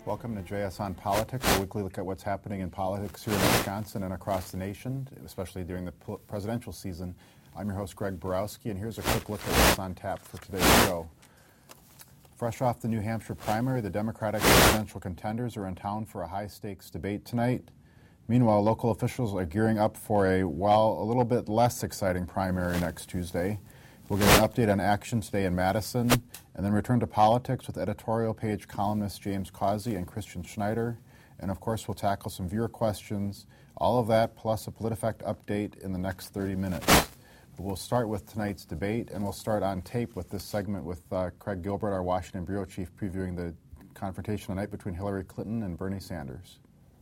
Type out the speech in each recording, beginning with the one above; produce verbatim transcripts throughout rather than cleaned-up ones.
Welcome to J S on Politics, a weekly look at what's happening in politics here in Wisconsin and across the nation, especially during the presidential season. I'm your host, Greg Borowski, and here's a quick look at what's on tap for today's show. Fresh off the New Hampshire primary, the Democratic presidential contenders are in town for a high-stakes debate tonight. Meanwhile, local officials are gearing up for a, well, a little bit less exciting primary next Tuesday. We'll get an update on action today in Madison, and then return to politics with editorial page columnists James Causey and Christian Schneider. And of course, we'll tackle some viewer questions, all of that plus a PolitiFact update in the next thirty minutes. But we'll start with tonight's debate, and we'll start on tape with this segment with uh, Craig Gilbert, our Washington bureau chief, previewing the confrontation tonight between Hillary Clinton and Bernie Sanders.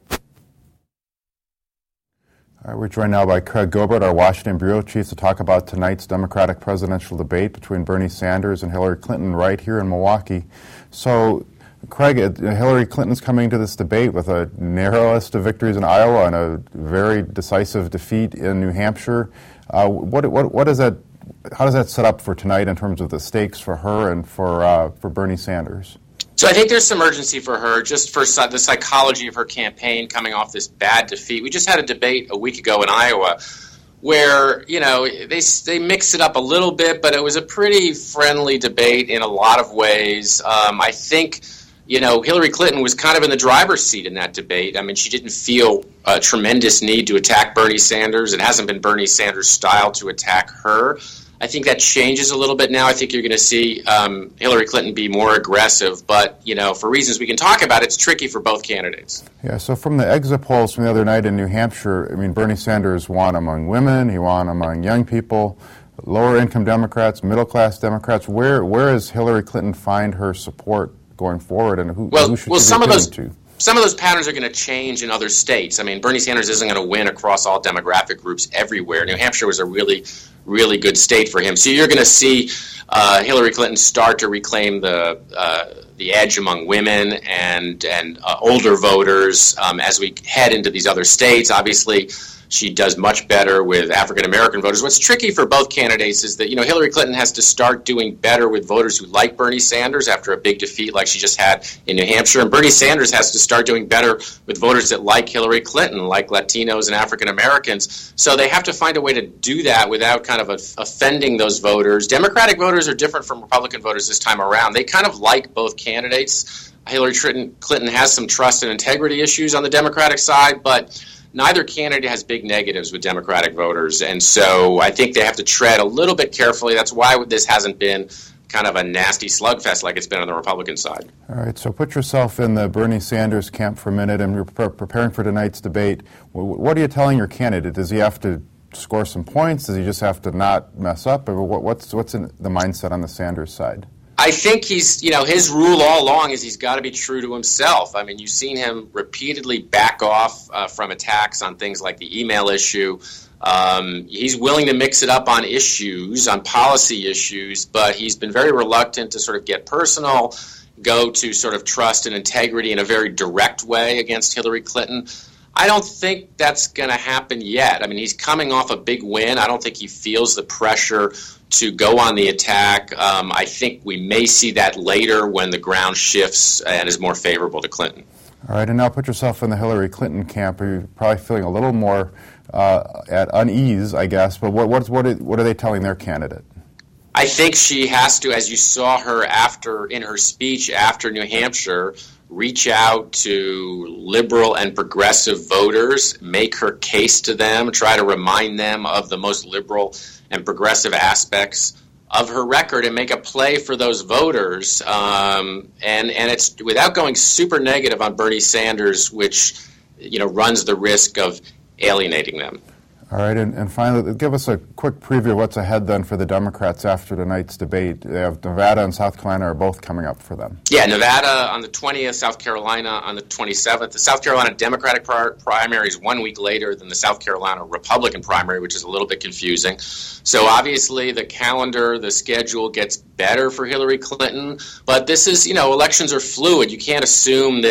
All right, we're joined now by Craig Gilbert, our Washington bureau chief, to talk about tonight's Democratic presidential debate between Bernie Sanders and Hillary Clinton right here in Milwaukee. So, Craig, Hillary Clinton's coming to this debate with a narrow list of victories in Iowa and a very decisive defeat in New Hampshire. Uh, what, what, what is that? How does that set up for tonight in terms of the stakes for her and for uh, for Bernie Sanders? So I think there's some urgency for her, just for the psychology of her campaign coming off this bad defeat. We just had a debate a week ago in Iowa where, you know, they they mixed it up a little bit, but it was a pretty friendly debate in a lot of ways. Um, I think, you know, Hillary Clinton was kind of in the driver's seat in that debate. I mean, she didn't feel a tremendous need to attack Bernie Sanders. It hasn't been Bernie Sanders' style to attack her. I think that changes a little bit now. I think you're going to see um, Hillary Clinton be more aggressive. But, you know, for reasons we can talk about, it's tricky for both candidates. Yeah, so from the exit polls from the other night in New Hampshire, I mean, Bernie Sanders won among women, he won among young people, lower-income Democrats, middle-class Democrats. Where where does Hillary Clinton find her support going forward, and who, well, who should well, she some be of those to? Some of those patterns are going to change in other states. I mean, Bernie Sanders isn't going to win across all demographic groups everywhere. New Hampshire was a really, really good state for him. So you're going to see uh, Hillary Clinton start to reclaim the uh, the edge among women and and uh, older voters um, as we head into these other states. Obviously, she does much better with African-American voters. What's tricky for both candidates is that, you know, Hillary Clinton has to start doing better with voters who like Bernie Sanders after a big defeat like she just had in New Hampshire. And Bernie Sanders has to start doing better with voters that like Hillary Clinton, like Latinos and African-Americans. So they have to find a way to do that without kind of offending those voters. Democratic voters are different from Republican voters this time around. They kind of like both candidates. Hillary Clinton has some trust and integrity issues on the Democratic side, but neither candidate has big negatives with Democratic voters, and so I think they have to tread a little bit carefully. That's why this hasn't been kind of a nasty slugfest like it's been on the Republican side. All right, so put yourself in the Bernie Sanders camp for a minute, and you're pre- preparing for tonight's debate. What are you telling your candidate? Does he have to score some points? Does he just have to not mess up? Or what's, what's in the mindset on the Sanders side? I think he's, you know, his rule all along is he's got to be true to himself. I mean, you've seen him repeatedly back off uh, from attacks on things like the email issue. Um, he's willing to mix it up on issues, on policy issues, but he's been very reluctant to sort of get personal, go to sort of trust and integrity in a very direct way against Hillary Clinton. I don't think that's going to happen yet. I mean, he's coming off a big win. I don't think he feels the pressure to go on the attack. Um, I think we may see that later when the ground shifts and is more favorable to Clinton. All right, and now put yourself in the Hillary Clinton camp. You're probably feeling a little more uh, at unease, I guess, but what, what, what, what are they telling their candidate? I think she has to, as you saw her after in her speech after New Hampshire, reach out to liberal and progressive voters, make her case to them, try to remind them of the most liberal and progressive aspects of her record and make a play for those voters. Um, and, and it's without going super negative on Bernie Sanders, which, you know, runs the risk of alienating them. All right, and, and finally, give us a quick preview of what's ahead then for the Democrats after tonight's debate. They have Nevada and South Carolina are both coming up for them. Yeah, Nevada on the twentieth, South Carolina on the twenty-seventh. The South Carolina Democratic pri- primary is one week later than the South Carolina Republican primary, which is a little bit confusing. So obviously the calendar, the schedule gets better for Hillary Clinton, but this is, you know, elections are fluid. You can't assume that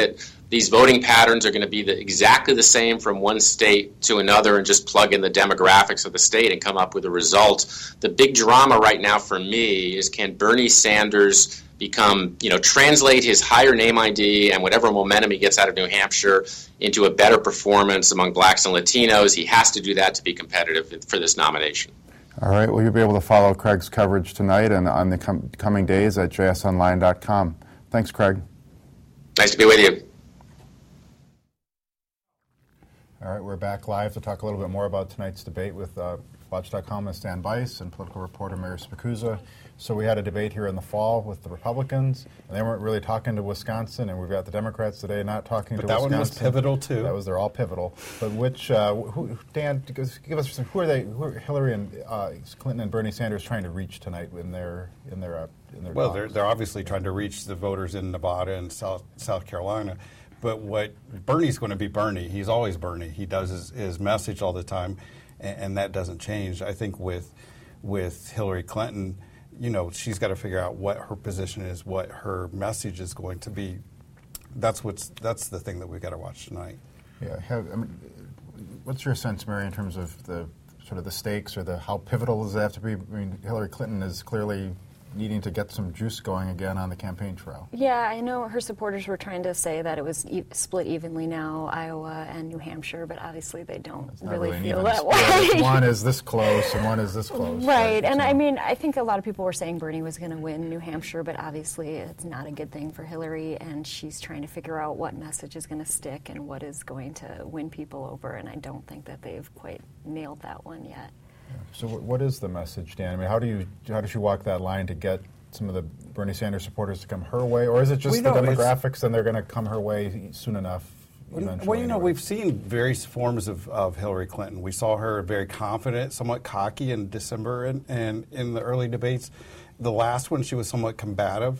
these voting patterns are going to be the, exactly the same from one state to another, and just plug in the demographics of the state and come up with a result. The big drama right now for me is, can Bernie Sanders become, you know, translate his higher name I D and whatever momentum he gets out of New Hampshire into a better performance among blacks and Latinos? He has to do that to be competitive for this nomination. All right, well, you'll be able to follow Craig's coverage tonight and on the com- coming days at j s online dot com. Thanks, Craig. Nice to be with you. All right, we're back live to talk a little bit more about tonight's debate with uh, Watch dot com and Stan Bice and political reporter Mary Spicuzza. So we had a debate here in the fall with the Republicans, and they weren't really talking to Wisconsin, and we've got the Democrats today not talking but to that Wisconsin. That one was pivotal, too. That was, they're all pivotal. But which, uh, who, Dan, give us some, who are they, who are Hillary and uh, Clinton and Bernie Sanders trying to reach tonight in their, in their, uh, in their Well, talks? they're, they're obviously trying to reach the voters in Nevada and South, South Carolina. But what Bernie's going to be Bernie. He's always Bernie. He does his, his message all the time, and, and that doesn't change. I think with with Hillary Clinton, you know, she's got to figure out what her position is, what her message is going to be. That's what's that's the thing that we've got to watch tonight. Yeah. Have, I mean, what's your sense, Mary, in terms of the sort of the stakes or the how pivotal does it have to be? I mean, Hillary Clinton is clearly needing to get some juice going again on the campaign trail. Yeah, I know her supporters were trying to say that it was e- split evenly now, Iowa and New Hampshire, but obviously they don't really, really feel that way. Split. One is this close and one is this close. Right, and so. I mean, I think a lot of people were saying Bernie was going to win New Hampshire, but obviously it's not a good thing for Hillary, and she's trying to figure out what message is going to stick and what is going to win people over, and I don't think that they've quite nailed that one yet. So what is the message, Dan? I mean, how do you how does she walk that line to get some of the Bernie Sanders supporters to come her way, or is it just well, the know, demographics and they're going to come her way soon enough? Well, well, you know, anyway? We've seen various forms of, of Hillary Clinton. We saw her very confident, somewhat cocky in December, and, and in the early debates. The last one, she was somewhat combative,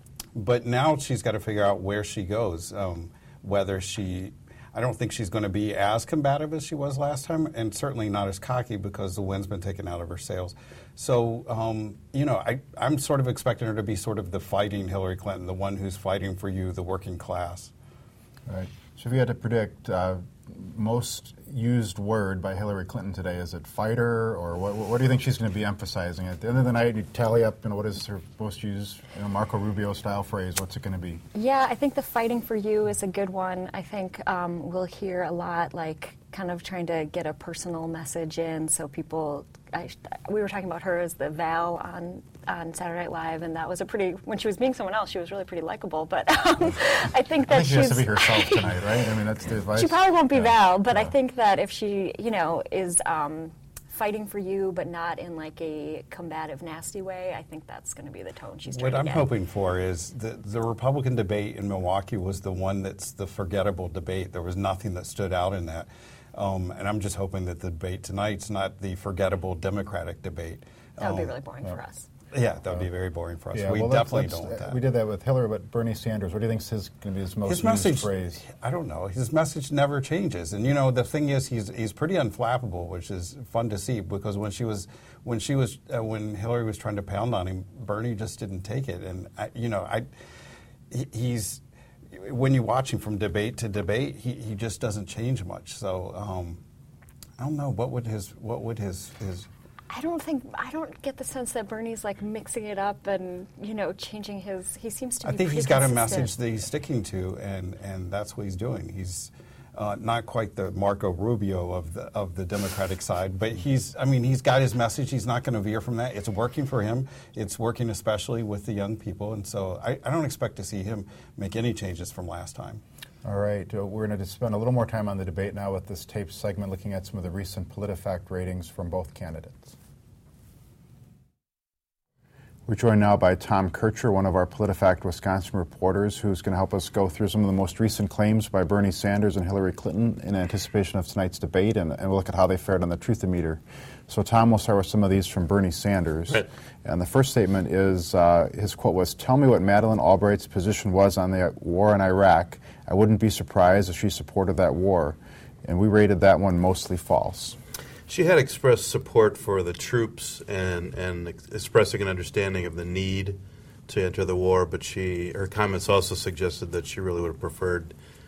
but now she's got to figure out where she goes, um, whether she. I don't think she's going to be as combative as she was last time, and certainly not as cocky because the wind's been taken out of her sails. So, um, you know, I, I'm sort of expecting her to be sort of the fighting Hillary Clinton, the one who's fighting for you, the working class. All right. So if you had to predict uh, most used word by Hillary Clinton today, is it fighter, or what, what do you think she's going to be emphasizing? At the end of the night, you tally up, you know, what is her most used, you know, Marco Rubio style phrase? What's it going to be? Yeah, I think the fighting for you is a good one. I think um, we'll hear a lot, like, kind of trying to get a personal message in, so people. I, we were talking about her as the Val on on Saturday Night Live, and that was a pretty. When she was being someone else, she was really pretty likable. But um, I think that I think she she's has to be herself tonight, right? I mean, that's the advice. She probably won't be yeah. Val, but yeah. I think that if she, you know, is um, fighting for you, but not in like a combative, nasty way, I think that's going to be the tone she's trying what to I'm get. hoping for is the the Republican debate in Milwaukee was the one that's the forgettable debate. There was nothing that stood out in that. Um, and I'm just hoping that the debate tonight's not the forgettable Democratic debate. That would um, be really boring yeah. for us. Yeah, that would be very boring for us. Yeah, we well, definitely let's, let's, don't want that. We did that with Hillary, but Bernie Sanders, what do you think is his, going to be his most his used message, phrase? I don't know. His message never changes. And, you know, the thing is he's he's pretty unflappable, which is fun to see, because when she was, when she was, uh, when Hillary was trying to pound on him, Bernie just didn't take it. And, I, you know, I, he, he's, when you watch him from debate to debate, he, he just doesn't change much. So, um, I don't know. What would his, what would his, his I don't think I don't get the sense that Bernie's like mixing it up and, you know, changing his. He seems to be. I think pretty he's got consistent. a message that he's sticking to, and, and that's what he's doing. He's uh, not quite the Marco Rubio of the of the Democratic side, but he's. I mean, he's got his message. He's not going to veer from that. It's working for him. It's working especially with the young people, and so I, I don't expect to see him make any changes from last time. All right, uh, we're going to spend a little more time on the debate now with this tape segment, looking at some of the recent PolitiFact ratings from both candidates. We're joined now by Tom Kircher, one of our PolitiFact Wisconsin reporters, who's going to help us go through some of the most recent claims by Bernie Sanders and Hillary Clinton in anticipation of tonight's debate, and, and we'll look at how they fared on the Truthometer. So, Tom, we'll start with some of these from Bernie Sanders. Right. And the first statement is, uh, his quote was, "Tell me what Madeleine Albright's position was on the war in Iraq. I wouldn't be surprised if she supported that war." And we rated that one mostly false. She had expressed support for the troops and, and ex- expressing an understanding of the need to enter the war, but she her comments also suggested that she really would have preferred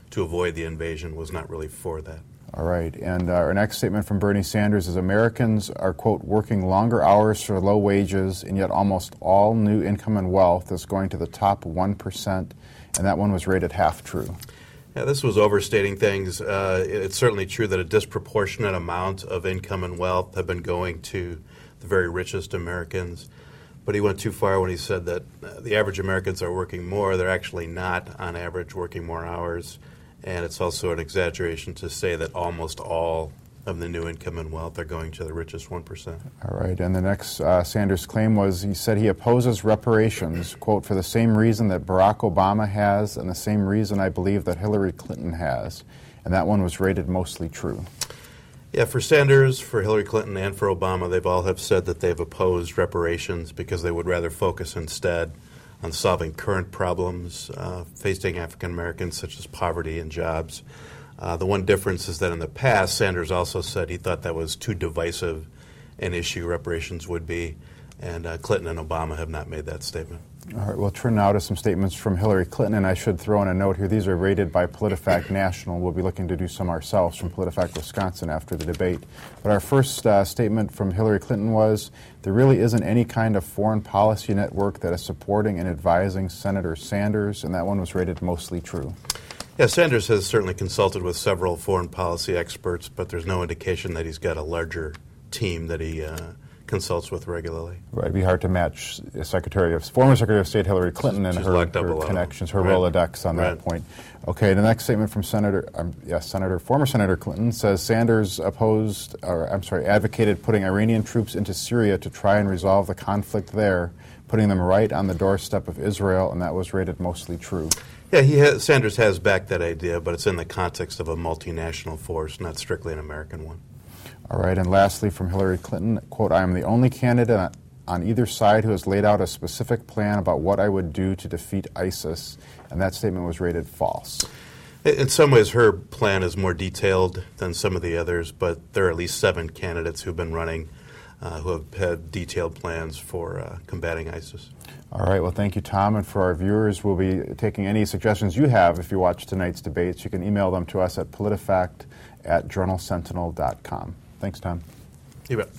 to avoid the invasion, was not really for that. All right, and uh, our next statement from Bernie Sanders is Americans are, quote, working longer hours for low wages, and yet almost all new income and wealth is going to the top one percent, and that one was rated half true. Yeah, this was overstating things. Uh, it's certainly true that a disproportionate amount of income and wealth have been going to the very richest Americans, but he went too far when he said that uh, the average Americans are working more. They're actually not, on average, working more hours. And it's also an exaggeration to say that almost all of the new income and wealth are going to the richest one percent. All right, and the next uh, Sanders claim was he said he opposes reparations, quote, for the same reason that Barack Obama has and the same reason I believe that Hillary Clinton has. And that one was rated mostly true. Yeah, for Sanders, for Hillary Clinton, and for Obama, they've all have said that they've opposed reparations because they would rather focus instead on solving current problems uh, facing African Americans, such as poverty and jobs. Uh, the one difference is that in the past, Sanders also said he thought that was too divisive an issue, reparations would be, and uh, Clinton and Obama have not made that statement. All right, we'll turn now to some statements from Hillary Clinton, and I should throw in a note here. These are rated by PolitiFact National. We'll be looking to do some ourselves from PolitiFact Wisconsin after the debate. But our first uh, statement from Hillary Clinton was, there really isn't any kind of foreign policy network that is supporting and advising Senator Sanders, and that one was rated mostly true. Yeah, Sanders has certainly consulted with several foreign policy experts, but there's no indication that he's got a larger team that he uh, consults with regularly. Right, it'd be hard to match Secretary of former Secretary of State Hillary Clinton and She's her, locked up her a lot. connections, her Right. Rolodex on Right. that point. Okay, the next statement from Senator, um, yes, Senator, former Senator Clinton says Sanders opposed, or I'm sorry, advocated putting Iranian troops into Syria to try and resolve the conflict there, putting them right on the doorstep of Israel, and that was rated mostly true. Yeah, he has, Sanders has backed that idea, but it's in the context of a multinational force, not strictly an American one. All right, and lastly from Hillary Clinton, quote, I am the only candidate on either side who has laid out a specific plan about what I would do to defeat ISIS, and that statement was rated false. In some ways, her plan is more detailed than some of the others, but there are at least seven candidates who've been running uh, who have had detailed plans for uh, combating ISIS. All right, well, thank you, Tom. And for our viewers, we'll be taking any suggestions you have if you watch tonight's debates. You can email them to us at PolitiFact at journal sentinel dot com. Thanks, Tom. You bet.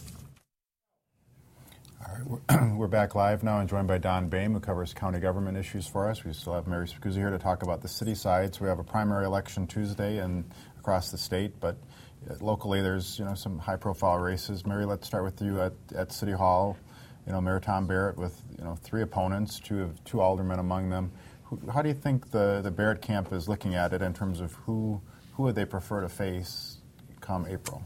All right, we're, we're back live now and joined by Don Boehm, who covers county government issues for us. We still have Mary Spicuzzi here to talk about the city side. So we have a primary election Tuesday and across the state, but locally there's you know some high-profile races. Mary, let's start with you at, at City Hall. You know, Mayor Tom Barrett with you know three opponents, two of two aldermen among them. Who, how do you think the, the Barrett camp is looking at it in terms of who who would they prefer to face come April?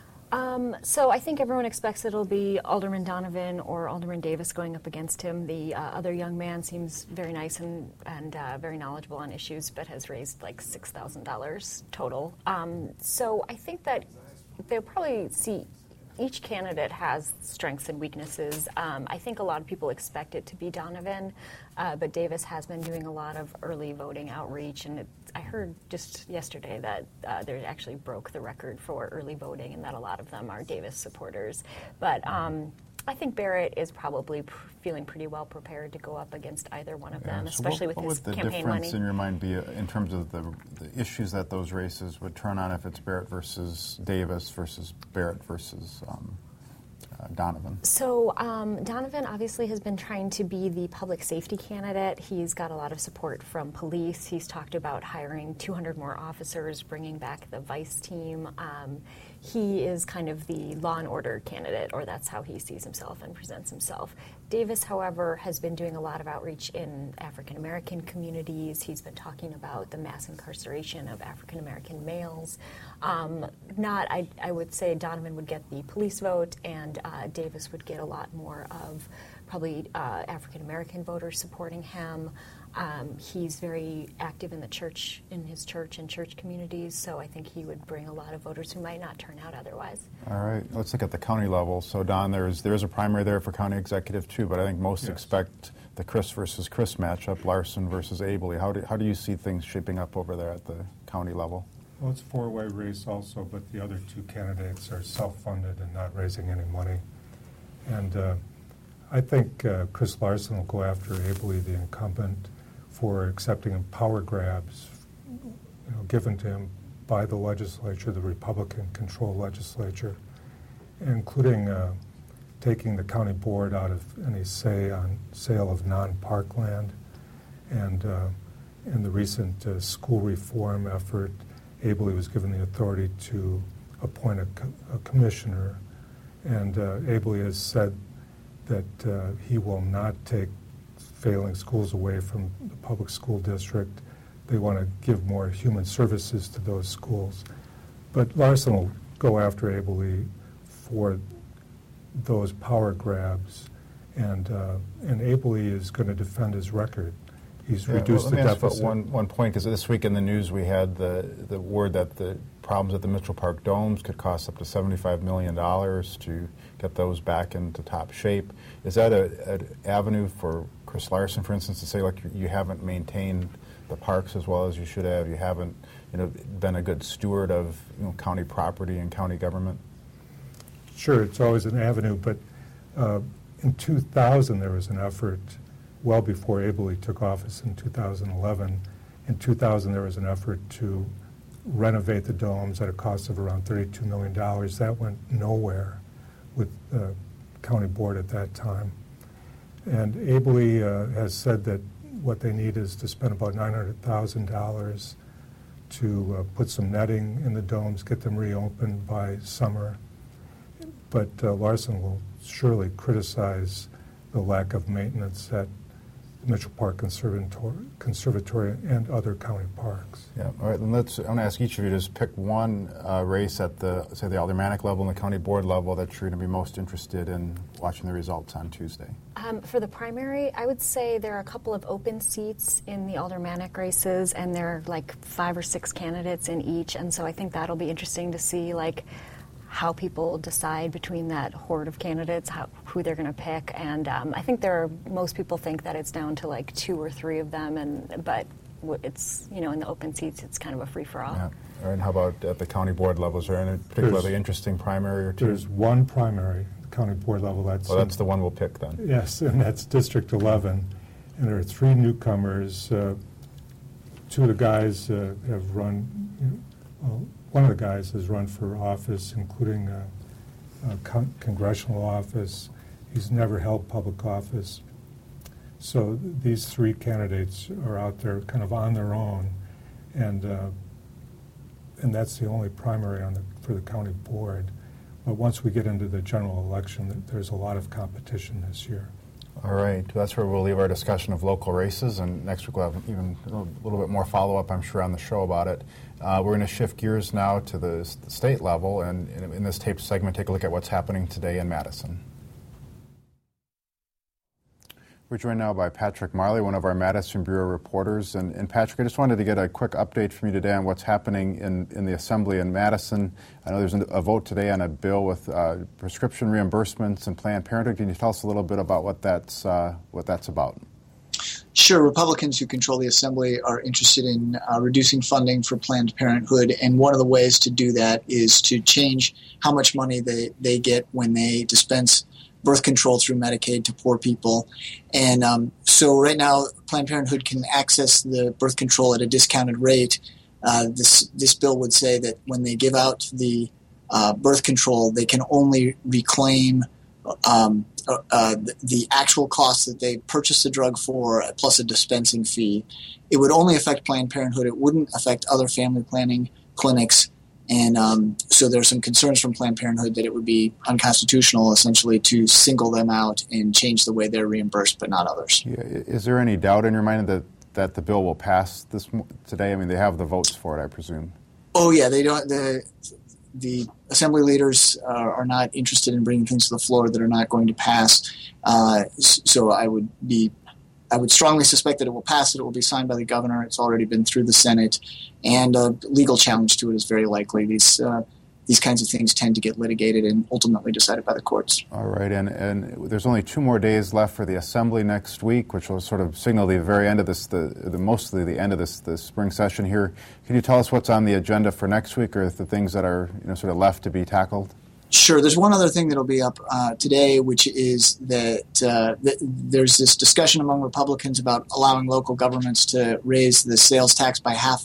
Um, so I think everyone expects it'll be Alderman Donovan or Alderman Davis going up against him. The uh, other young man seems very nice and, and uh, very knowledgeable on issues, but has raised like six thousand dollars total. Um, so I think that they'll probably see each candidate has strengths and weaknesses. Um, I think a lot of people expect it to be Donovan, uh, but Davis has been doing a lot of early voting outreach, and it, I heard just yesterday that uh, they actually broke the record for early voting, and that a lot of them are Davis supporters. But um, I think Barrett is probably pr- feeling pretty well prepared to go up against either one of them, Yeah, so especially what, with what his would the campaign difference money. in your mind be uh, in terms of the, the issues that those races would turn on if it's Barrett versus Davis versus Barrett versus um, uh, Donovan? So um, Donovan obviously has been trying to be the public safety candidate. He's got a lot of support from police. He's talked about hiring two hundred more officers, bringing back the vice team. Um, he is kind of the law and order candidate, or that's how he sees himself and presents himself. Davis, however, has been doing a lot of outreach in African American communities. He's been talking about the mass incarceration of African American males. Um, not, I, I would say Donovan would get the police vote, and uh, Davis would get a lot more of probably uh, African American voters supporting him. Um, he's very active in the church, in his church and church communities, so I think he would bring a lot of voters who might not turn out otherwise. All right, let's look at the county level. So, Don, there's there's a primary there for county executive too, but I think most Yes. expect the Chris versus Chris matchup, Larson versus Abley. How do how do you see things shaping up over there at the county level? Well, it's a four-way race also, but the other two candidates are self-funded and not raising any money. And uh, I think uh, Chris Larson will go after Abley, the incumbent, for accepting power grabs you know, given to him by the legislature, the Republican-controlled legislature, including uh, taking the county board out of any say on sale of non-park land, and uh, in the recent uh, school reform effort, Abele was given the authority to appoint a, co- a commissioner, and uh, Abele has said that uh, he will not take failing schools away from the public school district. They want to give more human services to those schools. But Larson will go after Abele for those power grabs, and uh, and Abele is going to defend his record. He's yeah, reduced well, the let me ask deficit. One, one point, because this week in the news we had the, the word that the problems at the Mitchell Park domes could cost up to seventy-five million dollars to get those back into top shape. Is that an avenue for Chris Larson, for instance, to say, like, you haven't maintained the parks as well as you should have, you haven't, you know, been a good steward of, you know, county property and county government? Sure, it's always an avenue, but uh, in two thousand there was an effort, well before Abele took office in two thousand eleven. In two thousand there was an effort to renovate the domes at a cost of around thirty-two million dollars. That went nowhere with the county board at that time. And Abele uh, has said that what they need is to spend about nine hundred thousand dollars to uh, put some netting in the domes, get them reopened by summer. But uh, Larson will surely criticize the lack of maintenance at Mitchell Park Conservatory, Conservatory and other county parks. Yeah. All right. Then let's. I want to ask each of you to just pick one uh, race at the, say, the aldermanic level and the county board level that you're going to be most interested in watching the results on Tuesday. Um, for the primary, I would say there are a couple of open seats in the aldermanic races, and there are like five or six candidates in each, and so I think that'll be interesting to see, like, how people decide between that horde of candidates, how, who they're going to pick. And um, I think there are, most people think that it's down to like two or three of them, and but it's, you know, in the open seats, it's kind of a free-for-all. Yeah. All right. And how about at the county board level? Is there any particularly there's, interesting primary or two? There's one primary, the county board level. That's well, that's in, the one we'll pick then. Yes, and that's District eleven. And there are three newcomers. Uh, two of the guys uh, have run, you know, well, one of the guys has run for office, including a, a con- congressional office. He's never held public office. So th- these three candidates are out there kind of on their own, and uh, and that's the only primary on the, for the county board. But once we get into the general election, th- there's a lot of competition this year. All right, that's where we'll leave our discussion of local races, and next week we'll have even a little bit more follow-up, I'm sure, on the show about it. Uh, we're going to shift gears now to the, the state level, and in, in this taped segment, take a look at what's happening today in Madison. We're joined now by Patrick Marley, one of our Madison Bureau reporters. And, and Patrick, I just wanted to get a quick update from you today on what's happening in, in the Assembly in Madison. I know there's a vote today on a bill with uh, prescription reimbursements and Planned Parenthood. Can you tell us a little bit about what that's uh, what that's about? Sure. Republicans who control the Assembly are interested in uh, reducing funding for Planned Parenthood, and one of the ways to do that is to change how much money they, they get when they dispense birth control through Medicaid to poor people. And um, so right now, Planned Parenthood can access the birth control at a discounted rate. Uh, this this bill would say that when they give out the uh, birth control, they can only reclaim um, uh, the, the actual cost that they purchased the drug for, plus a dispensing fee. It would only affect Planned Parenthood. It wouldn't affect other family planning clinics. And um, so there are some concerns from Planned Parenthood that it would be unconstitutional, essentially, to single them out and change the way they're reimbursed, but not others. Yeah. Is there any doubt in your mind that, that the bill will pass this today? I mean, they have the votes for it, I presume. Oh yeah, they don't. The the Assembly leaders are, are not interested in bringing things to the floor that are not going to pass. Uh, so I would be. I would strongly suspect that it will pass, that it will be signed by the governor. It's already been through the Senate, and a legal challenge to it is very likely. These uh, these kinds of things tend to get litigated and ultimately decided by the courts. All right, and, and there's only two more days left for the Assembly next week, which will sort of signal the very end of this, the, the mostly the end of this, this spring session here. Can you tell us what's on the agenda for next week, or the things that are, you know, sort of left to be tackled? Sure. There's one other thing that will be up uh, today, which is that, uh, that there's this discussion among Republicans about allowing local governments to raise the sales tax by half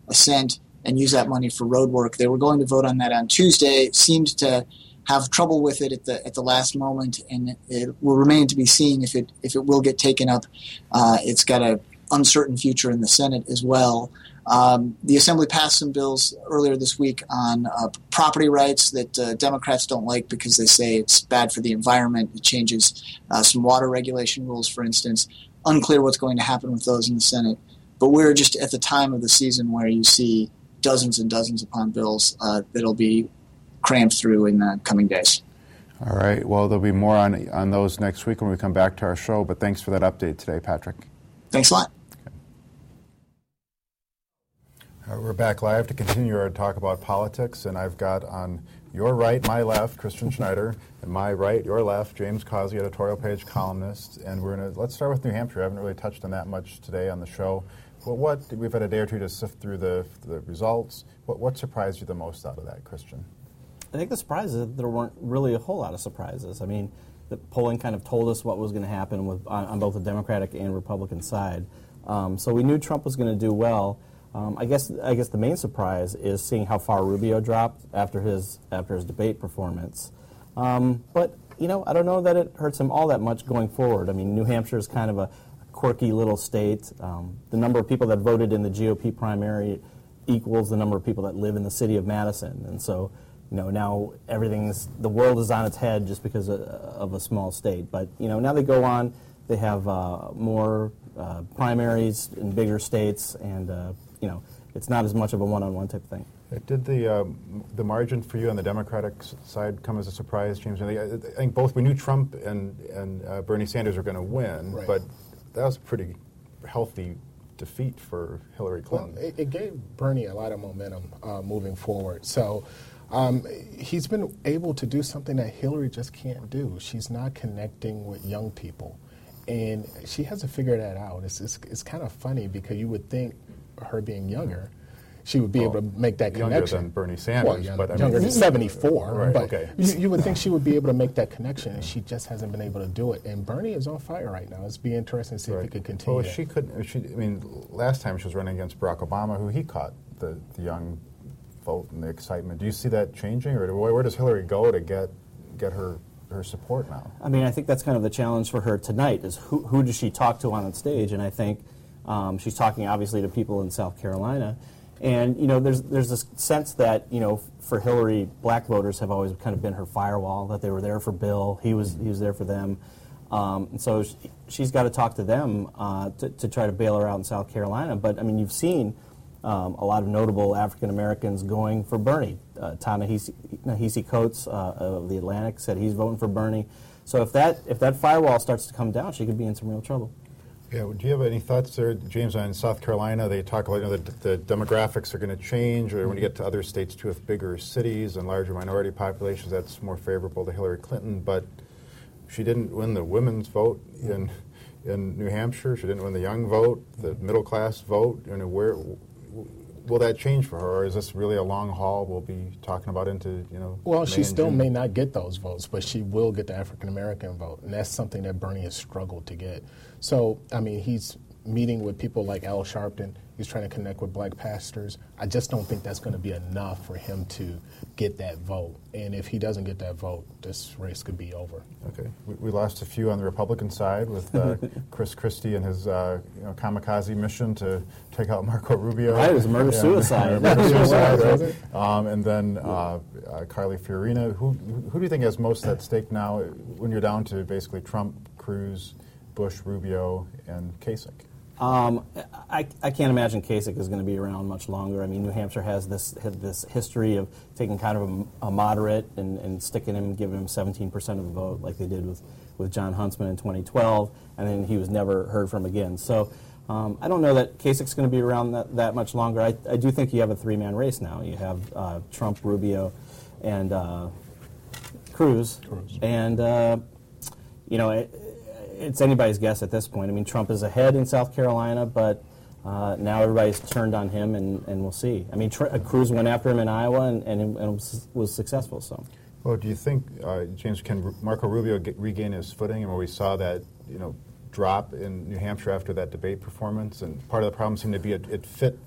Ascent and use that money for road work. They were going to vote on that on Tuesday, seemed to have trouble with it at the at the last moment, and it will remain to be seen if it if it will get taken up. Uh, it's got a uncertain future in the Senate as well. Um, the Assembly passed some bills earlier this week on uh, property rights that uh, Democrats don't like because they say it's bad for the environment. It changes uh, some water regulation rules, for instance. Unclear what's going to happen with those in the Senate. But we're just at the time of the season where you see dozens and dozens upon bills uh, that'll be crammed through in the coming days. All right. Well, there'll be more on on those next week when we come back to our show. But thanks for that update today, Patrick. Thanks a lot. Uh, we're back live to continue our talk about politics, and I've got on your right, my left, Christian Schneider, and my right, your left, James Causey, editorial page columnist. And we're gonna let's start with New Hampshire. I haven't really touched on that much today on the show. Well, what we've had a day or two to sift through the the results. What what surprised you the most out of that, Christian? I think the surprise is that there weren't really a whole lot of surprises. I mean, the polling kind of told us what was going to happen with on, on both the Democratic and Republican side. Um, so we knew Trump was going to do well. Um, I guess I guess the main surprise is seeing how far Rubio dropped after his after his debate performance. Um, but you know, I don't know that it hurts him all that much going forward. I mean, New Hampshire is kind of a quirky little state. Um, the number of people that voted in the G O P primary equals the number of people that live in the city of Madison, and so you know now everything's the world is on its head just because of, of a small state. But you know now they go on. They have uh, more uh, primaries in bigger states, and uh, you know, it's not as much of a one-on-one type of thing. Did the um, the margin for you on the Democratic side come as a surprise, James? I think both we knew Trump and and uh, Bernie Sanders were going to win, right. But that was a pretty healthy defeat for Hillary Clinton. Well, it, it gave Bernie a lot of momentum uh, moving forward. So um, he's been able to do something that Hillary just can't do. She's not connecting with young people, and she hasn't figured that out. It's it's, it's kind of funny because you would think her being younger, she would be well, able to make that younger connection. Younger than Bernie Sanders. Well, young, but I younger mean, than seventy-four. Right, but okay. you, you would think she would be able to make that connection, and she just hasn't been able to do it. And Bernie is on fire right now. It's be interesting to see right. if he can continue. Well, that. she couldn't. She, I mean, last time she was running against Barack Obama, who he caught the, the young vote and the excitement. Do you see that changing, or where, where does Hillary go to get get her her support now? I mean, I think that's kind of the challenge for her tonight. Is who who does she talk to on stage? And I think. Um, she's talking obviously to people in South Carolina, and you know there's there's this sense that you know for Hillary, black voters have always kind of been her firewall. That they were there for Bill, he was he was there for them, um, and so she, she's got to talk to them uh, to, to try to bail her out in South Carolina. But I mean, you've seen um, a lot of notable African Americans going for Bernie. Uh, Ta-Nehisi Coates uh, of the Atlantic said he's voting for Bernie. So if that if that firewall starts to come down, she could be in some real trouble. Yeah, do you have any thoughts there, James, on South Carolina? They talk about, you know, the, the demographics are going to change, or when you get to other states, too, with bigger cities and larger minority populations, that's more favorable to Hillary Clinton. But she didn't win the women's vote in in New Hampshire. She didn't win the young vote, the middle-class vote. You know, where will that change for her, or is this really a long haul we'll be talking about into, you know, Well, May she still June? may not get those votes, but she will get the African-American vote, and that's something that Bernie has struggled to get. So, I mean, he's meeting with people like Al Sharpton. He's trying to connect with black pastors. I just don't think that's going to be enough for him to get that vote. And if he doesn't get that vote, this race could be over. Okay. We, we lost a few on the Republican side with uh, Chris Christie and his uh, you know, kamikaze mission to take out Marco Rubio. Right, it was a murder-suicide. Murder-suicide, right? Um, and then uh, uh, Carly Fiorina. Who, who do you think has most at stake now when you're down to basically Trump, Cruz, Bush, Rubio, and Kasich? Um, I, I can't imagine Kasich is going to be around much longer. I mean, New Hampshire has this this history of taking kind of a, a moderate and, and sticking him, giving him seventeen percent of the vote, like they did with, with John Huntsman in twenty twelve, and then he was never heard from again. So um, I don't know that Kasich's going to be around that, that much longer. I, I do think you have a three-man race now. You have uh, Trump, Rubio, and uh, Cruz. Cruz. And, uh, you know, it, it's anybody's guess at this point. I mean, Trump is ahead in South Carolina, but uh, now everybody's turned on him, and, and we'll see. I mean, Tr- Cruz went after him in Iowa and, and, and was, was successful. So, well, do you think, uh, James, can Marco Rubio get, regain his footing? And when we saw that, you know, drop in New Hampshire after that debate performance, and part of the problem seemed to be it, it fit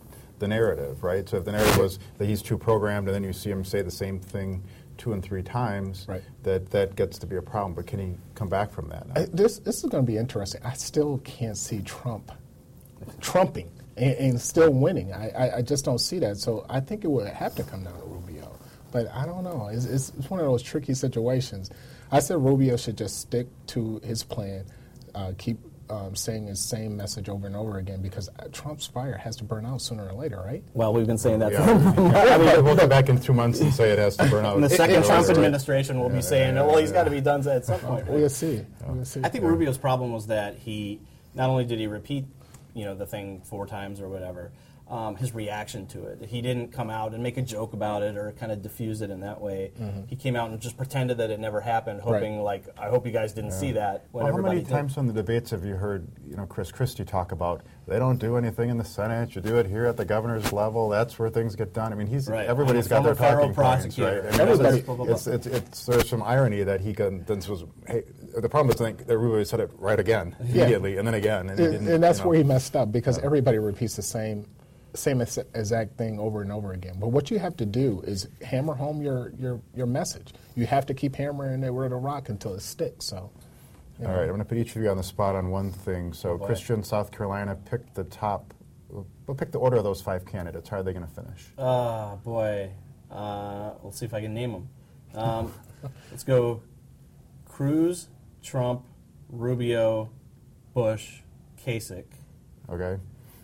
the narrative, right? So if the narrative was that he's too programmed, and then you see him say the same thing two and three times, right. that that gets to be a problem. But can he come back from that? I, this this is going to be interesting. I still can't see Trump trumping and, and still winning. I, I, I just don't see that. So I think it would have to come down to Rubio. But I don't know. It's, it's, it's one of those tricky situations. I said Rubio should just stick to his plan, uh, keep um, saying his same message over and over again, because Trump's fire has to burn out sooner or later, right? Well, we've been saying that Yeah. for I mean, we'll come back in two months and say it has to burn out. And the second It- Trump it- administration will Yeah, be saying, yeah, well, he's yeah. got to be done at some point. We'll see. We'll see. I think Rubio's problem was that he, not only did he repeat, you know, the thing four times or whatever, um, his reaction to it. He didn't come out and make a joke about it or kind of diffuse it in that way. Mm-hmm. He came out and just pretended that it never happened, hoping, like, I hope you guys didn't see that. When Well, how everybody many did. times in the debates have you heard, you know, Chris Christie talk about they don't do anything in the Senate, you do it here at the governor's level, that's where things get done. I mean, he's Right. everybody's I'm a got their former talking federal points, right? prosecutor. I mean, Everybody- it's, blah, blah, blah. it's, it's, it's, there's some irony that he can, this was, hey, the problem is I think that Rubio said it right again, immediately, and then again. And, he And, didn't, and that's you know. where he messed up, because everybody repeats the same same ex- exact thing over and over again. But what you have to do is hammer home your, your, your message. You have to keep hammering it with a rock until it sticks. So, you All know. right, I'm going to put each of you on the spot on one thing. So, boy. Christian, South Carolina, pick the top, we'll pick the order of those five candidates. How are they going to finish? Oh, boy. Uh, let's see if I can name them. Um, let's go Cruz, Trump, Rubio, Bush, Kasich. Okay?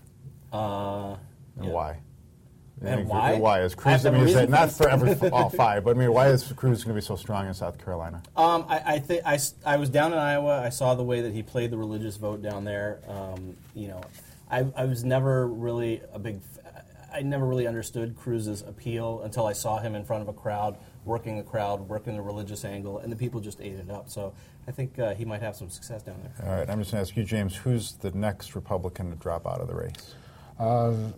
Uh, And yeah. why? And I think why? Why is I Cruz? have I to mean, you reason say for not this. for every all five, but I mean, why is Cruz going to be so strong in South Carolina? Um, I, I think I, s- I was down in Iowa. I saw the way that he played the religious vote down there. Um, you know, I, I was never really a big. F- I never really understood Cruz's appeal until I saw him in front of a crowd, working the crowd, working the religious angle, and the people just ate it up. So I think uh, he might have some success down there. All right, I'm just going to ask you, James, who's the next Republican to drop out of the race? Um,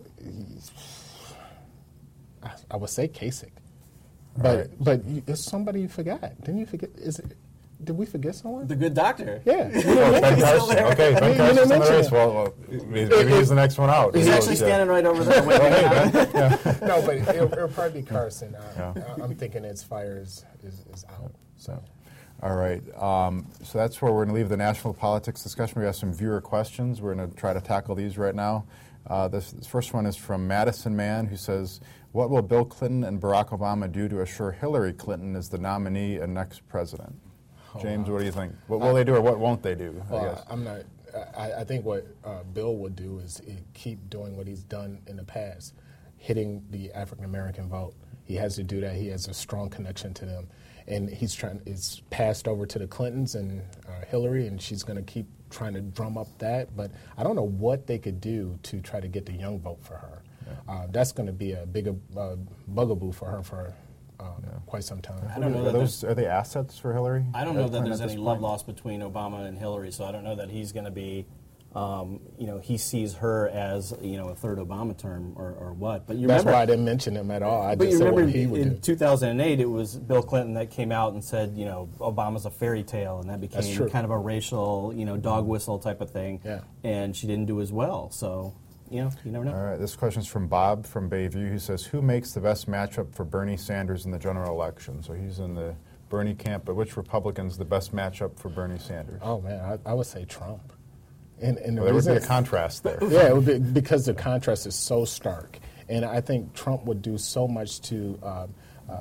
I, I would say Kasich. But right. but you, it's somebody you forgot. Didn't you forget? Is it? Did we forget someone? The good doctor. Yeah. Oh, Ben Carson. Okay, Ben You Carson's didn't in the mention race. it. Well, well, maybe he's the next one out. He's Who knows? actually Yeah. standing right over there. waiting. No, but it'll, it'll probably be Carson. Uh, I- I'm thinking its fire is, is, is out. So. All right. Um, so that's where we're going to leave the national politics discussion. We have some viewer questions. We're going to try to tackle these right now. Uh, this, this first one is from Madison Mann, who says, what will Bill Clinton and Barack Obama do to assure Hillary Clinton is the nominee and next president? James, what do you think? What will they do or what won't they do? I Well, guess. I'm not. I, I think what uh, Bill would do is uh, keep doing what he's done in the past, hitting the African American vote. He has to do that. He has a strong connection to them, and he's trying. It's passed over to the Clintons and uh, Hillary, and she's going to keep trying to drum up that. But I don't know what they could do to try to get the young vote for her. Yeah. Uh, that's going to be a big uh, bugaboo for her for um, yeah. quite some time. I don't know are, that those, are they assets for Hillary? I don't know that Clinton there's at this any point? love lost between Obama and Hillary, so I don't know that he's going to be, um, you know, he sees her as, you know, a third Obama term or, or what. But you That's remember, why I didn't mention him at all. I but just you said remember what he would in do. two thousand eight, it was Bill Clinton that came out and said, you know, Obama's a fairy tale, and that That's became true. kind of a racial, you know, dog whistle type of thing. Yeah. And she didn't do as well, so, you know, you never know. All right, this question's from Bob from Bayview, who says, who makes the best matchup for Bernie Sanders in the general election? So he's in the Bernie camp, but which Republican's the best matchup for Bernie Sanders? Oh man, I, I would say Trump. And, and the Well, there would be reason a contrast there. Yeah, it would be because the contrast is so stark, and I think Trump would do so much to uh, uh,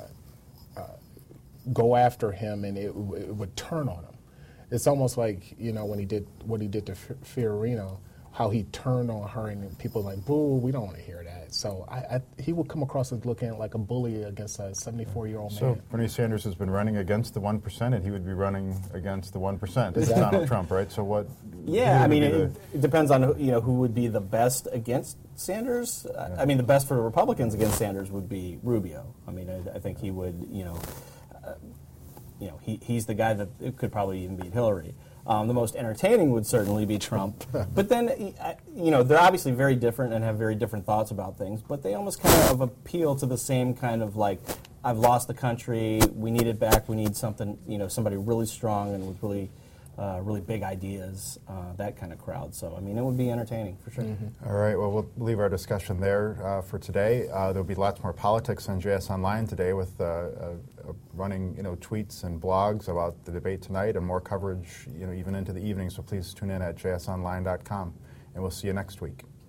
uh, go after him, and it, w- it would turn on him. It's almost like, you know, when he did what he did to F- Fiorino, how he turned on her, and people were like, boo, we don't want to hear that. So I, I, he would come across as looking like a bully against a seventy-four-year-old So man. Bernie Sanders has been running against the one percent, and he would be running against the one percent. It's Donald Trump, right? So what? Yeah, who I would mean, be it, the- it depends on who, you know who would be the best against Sanders. I mean, the best for the Republicans against Sanders would be Rubio. I mean, I, I think he would, you know, uh, you know, he, he's the guy that it could probably even beat Hillary. Um, the most entertaining would certainly be Trump. But then, uh, you know, they're obviously very different and have very different thoughts about things, but they almost kind of appeal to the same kind of like, I've lost the country, we need it back, we need something, you know, somebody really strong and with really uh, really big ideas, uh, that kind of crowd. So, I mean, it would be entertaining for sure. Mm-hmm. All right, well, we'll leave our discussion there uh, for today. Uh, there'll be lots more politics on J S Online today with uh, uh, running, you know, tweets and blogs about the debate tonight and more coverage, you know, even into the evening. So please tune in at j s online dot com, and we'll see you next week.